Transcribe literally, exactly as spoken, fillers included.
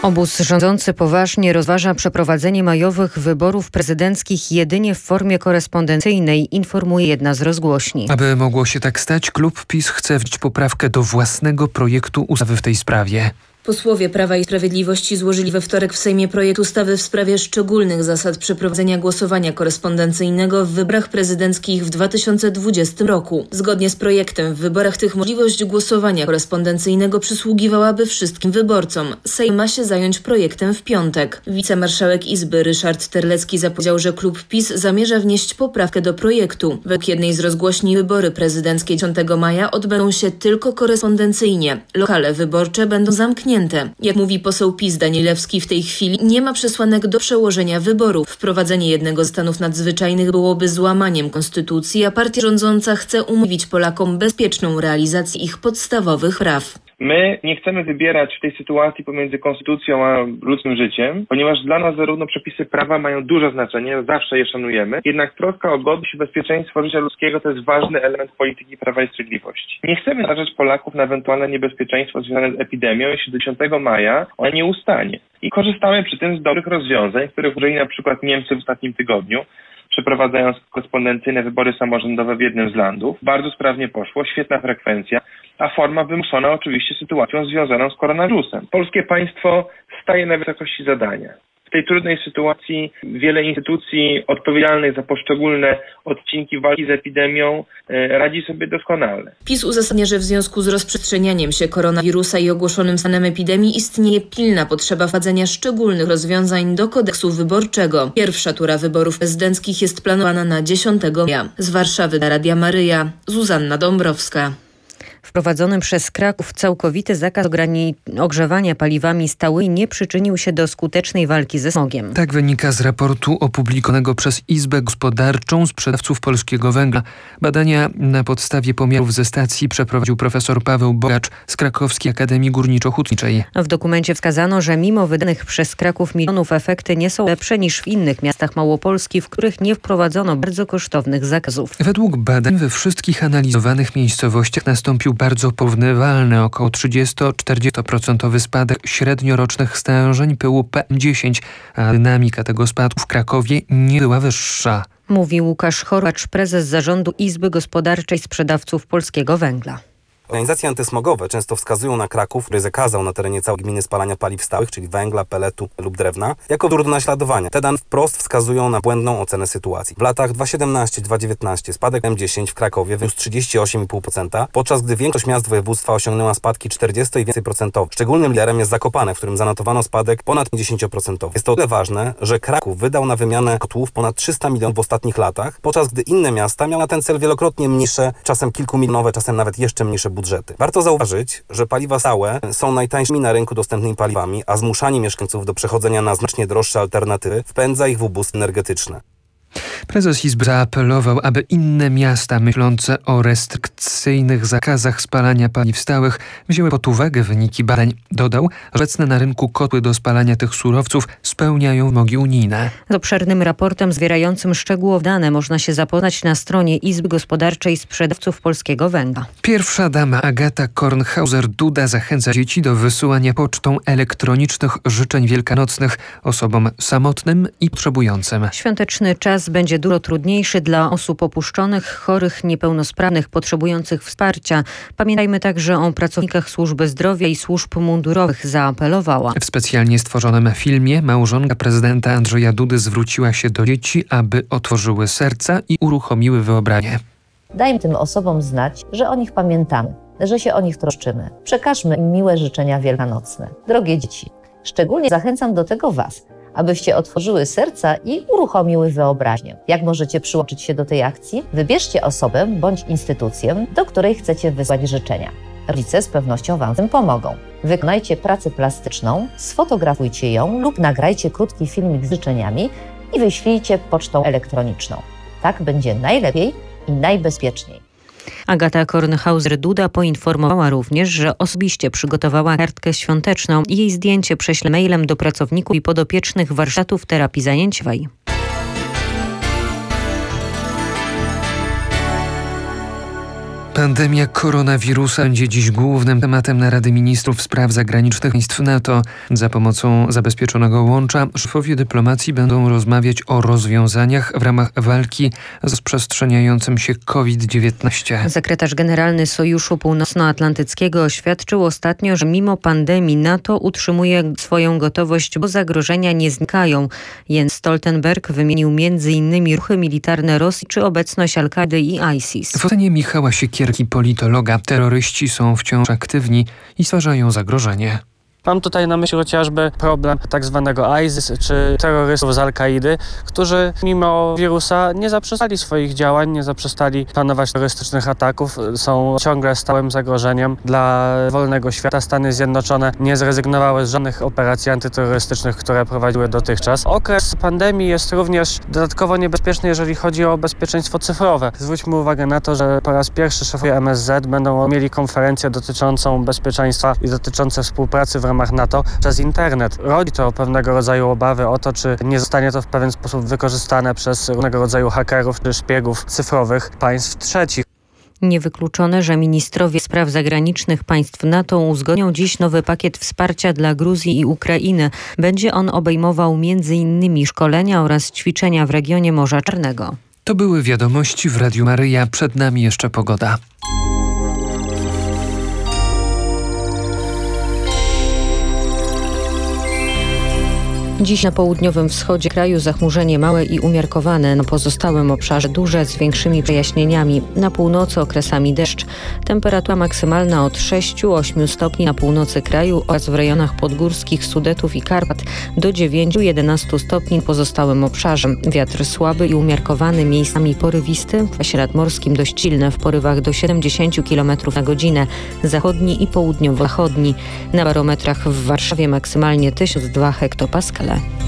Obóz rządzący poważnie rozważa przeprowadzenie majowych wyborów prezydenckich jedynie w formie korespondencyjnej, informuje jedna z rozgłośni. Aby mogło się tak stać, klub PiS chce wnieść poprawkę do własnego projektu ustawy w tej sprawie. Posłowie Prawa i Sprawiedliwości złożyli we wtorek w Sejmie projekt ustawy w sprawie szczególnych zasad przeprowadzenia głosowania korespondencyjnego w wyborach prezydenckich w dwa tysiące dwudziestym roku. Zgodnie z projektem w wyborach tych możliwość głosowania korespondencyjnego przysługiwałaby wszystkim wyborcom. Sejm ma się zająć projektem w piątek. Wicemarszałek Izby Ryszard Terlecki zapowiedział, że klub PiS zamierza wnieść poprawkę do projektu. Według jednej z rozgłośni wybory prezydenckie dziesiątego maja odbędą się tylko korespondencyjnie. Lokale wyborcze będą zamknięte. Jak mówi poseł PiS Danielewski, w tej chwili nie ma przesłanek do przełożenia wyborów. Wprowadzenie jednego z stanów nadzwyczajnych byłoby złamaniem konstytucji, a partia rządząca chce umożliwić Polakom bezpieczną realizację ich podstawowych praw. My nie chcemy wybierać w tej sytuacji pomiędzy konstytucją a ludzkim życiem, ponieważ dla nas zarówno przepisy prawa mają duże znaczenie, zawsze je szanujemy, jednak troska o godność i bezpieczeństwo życia ludzkiego to jest ważny element polityki Prawa i Sprawiedliwości. Nie chcemy narażać Polaków na ewentualne niebezpieczeństwo związane z epidemią, jeśli do dziesiątego maja ona nie ustanie. I korzystamy przy tym z dobrych rozwiązań, których użyli na przykład Niemcy w ostatnim tygodniu, przeprowadzając korespondencyjne wybory samorządowe w jednym z landów. Bardzo sprawnie poszło, świetna frekwencja, a forma wymuszona oczywiście sytuacją związaną z koronawirusem. Polskie państwo staje na wysokości zadania. W tej trudnej sytuacji wiele instytucji odpowiedzialnych za poszczególne odcinki walki z epidemią e, radzi sobie doskonale. PiS uzasadnia, że w związku z rozprzestrzenianiem się koronawirusa i ogłoszonym stanem epidemii istnieje pilna potrzeba wprowadzenia szczególnych rozwiązań do kodeksu wyborczego. Pierwsza tura wyborów prezydenckich jest planowana na dziesiątego maja. Z Warszawy dla Radia Maryja, Zuzanna Dąbrowska. Wprowadzony przez Kraków całkowity zakaz ogrzewania paliwami stałymi nie przyczynił się do skutecznej walki ze smogiem. Tak wynika z raportu opublikowanego przez Izbę Gospodarczą Sprzedawców Polskiego Węgla. Badania na podstawie pomiarów ze stacji przeprowadził profesor Paweł Bogacz z Krakowskiej Akademii Górniczo-Hutniczej. W dokumencie wskazano, że mimo wydanych przez Kraków milionów efekty nie są lepsze niż w innych miastach Małopolski, w których nie wprowadzono bardzo kosztownych zakazów. Według badań we wszystkich analizowanych miejscowościach nastąpił bardzo porównywalny, około trzydzieści do czterdziestu procent spadek średniorocznych stężeń pyłu P M dziesięć, a dynamika tego spadku w Krakowie nie była wyższa. Mówi Łukasz Chorwacz, prezes zarządu Izby Gospodarczej Sprzedawców Polskiego Węgla. Organizacje antysmogowe często wskazują na Kraków, który zakazał na terenie całej gminy spalania paliw stałych, czyli węgla, peletu lub drewna, jako wzór do naśladowania. Te dane wprost wskazują na błędną ocenę sytuacji. W latach dwa tysiące siedemnastym do dwa tysiące dziewiętnastego spadek P M dziesięć w Krakowie wyniósł trzydzieści osiem i pół procent, podczas gdy większość miast województwa osiągnęła spadki czterdzieści i więcej procentowe. Szczególnym liderem jest Zakopane, w którym zanotowano spadek ponad pięćdziesiąt procent. Jest to o tyle ważne, że Kraków wydał na wymianę kotłów ponad trzysta milionów w ostatnich latach, podczas gdy inne miasta miały na ten cel wielokrotnie mniejsze, czasem kilkumilionowe, czasem nawet jeszcze mniejsze budżety. Warto zauważyć, że paliwa stałe są najtańszymi na rynku dostępnymi paliwami, a zmuszanie mieszkańców do przechodzenia na znacznie droższe alternatywy wpędza ich w ubóstwo energetyczne. Prezes Izby zaapelował, aby inne miasta myślące o restrykcyjnych zakazach spalania paliw stałych wzięły pod uwagę wyniki badań. Dodał, że obecne na rynku kotły do spalania tych surowców spełniają wymogi unijne. Z obszernym raportem zawierającym szczegółowe dane można się zapoznać na stronie Izby Gospodarczej Sprzedawców Polskiego Węgla. Pierwsza dama Agata Kornhauser-Duda zachęca dzieci do wysyłania pocztą elektronicznych życzeń wielkanocnych osobom samotnym i potrzebującym. Świąteczny czas będzie dużo trudniejszy dla osób opuszczonych, chorych, niepełnosprawnych, potrzebujących wsparcia. Pamiętajmy także o pracownikach służby zdrowia i służb mundurowych, zaapelowała. W specjalnie stworzonym filmie małżonka prezydenta Andrzeja Dudy zwróciła się do dzieci, aby otworzyły serca i uruchomiły wyobraźnię. Dajmy tym osobom znać, że o nich pamiętamy, że się o nich troszczymy. Przekażmy im miłe życzenia wielkanocne. Drogie dzieci, szczególnie zachęcam do tego Was, abyście otworzyły serca i uruchomiły wyobraźnię. Jak możecie przyłączyć się do tej akcji? Wybierzcie osobę bądź instytucję, do której chcecie wysłać życzenia. Rodzice z pewnością Wam w tym pomogą. Wykonajcie pracę plastyczną, sfotografujcie ją lub nagrajcie krótki filmik z życzeniami i wyślijcie pocztą elektroniczną. Tak będzie najlepiej i najbezpieczniej. Agata Kornhauser-Duda poinformowała również, że osobiście przygotowała kartkę świąteczną i jej zdjęcie prześle mailem do pracowników i podopiecznych warsztatów terapii zajęciowej. Pandemia koronawirusa będzie dziś głównym tematem narady ministrów spraw zagranicznych państw NATO. Za pomocą zabezpieczonego łącza szefowie dyplomacji będą rozmawiać o rozwiązaniach w ramach walki z rozprzestrzeniającym się COVID dziewiętnaście. Sekretarz generalny Sojuszu Północnoatlantyckiego oświadczył ostatnio, że mimo pandemii NATO utrzymuje swoją gotowość, bo zagrożenia nie znikają. Jens Stoltenberg wymienił między innymi ruchy militarne Rosji czy obecność Al-Kaidy i ISIS. W ocenie Michała Siekierki, politologa, terroryści są wciąż aktywni i stwarzają zagrożenie. Mam tutaj na myśli chociażby problem tak zwanego ISIS czy terrorystów z Al-Kaidy, którzy mimo wirusa nie zaprzestali swoich działań, nie zaprzestali planować terrorystycznych ataków, są ciągle stałym zagrożeniem dla wolnego świata. Stany Zjednoczone nie zrezygnowały z żadnych operacji antyterrorystycznych, które prowadziły dotychczas. Okres pandemii jest również dodatkowo niebezpieczny, jeżeli chodzi o bezpieczeństwo cyfrowe. Zwróćmy uwagę na to, że po raz pierwszy szefowie M S Z będą mieli konferencję dotyczącą bezpieczeństwa i dotyczące współpracy w ramach NATO przez internet. Rodzi to pewnego rodzaju obawy o to, czy nie zostanie to w pewien sposób wykorzystane przez różnego rodzaju hakerów czy szpiegów cyfrowych państw trzecich. Niewykluczone, że ministrowie spraw zagranicznych państw NATO uzgodnią dziś nowy pakiet wsparcia dla Gruzji i Ukrainy. Będzie on obejmował między innymi szkolenia oraz ćwiczenia w regionie Morza Czarnego. To były wiadomości w Radiu Maryja. Przed nami jeszcze pogoda. Dziś na południowym wschodzie kraju zachmurzenie małe i umiarkowane, na pozostałym obszarze duże z większymi przejaśnieniami. Na północy okresami deszcz. Temperatura maksymalna od sześciu do ośmiu stopni na północy kraju oraz w rejonach podgórskich Sudetów i Karpat do dziewięciu do jedenastu stopni w pozostałym obszarze. Wiatr słaby i umiarkowany, miejscami porywisty, w pasie nadmorskim dość silny, w porywach do siedemdziesięciu kilometrów na godzinę, zachodni i południowo-zachodni. Na barometrach w Warszawie maksymalnie tysiąc dwa hektopaskale.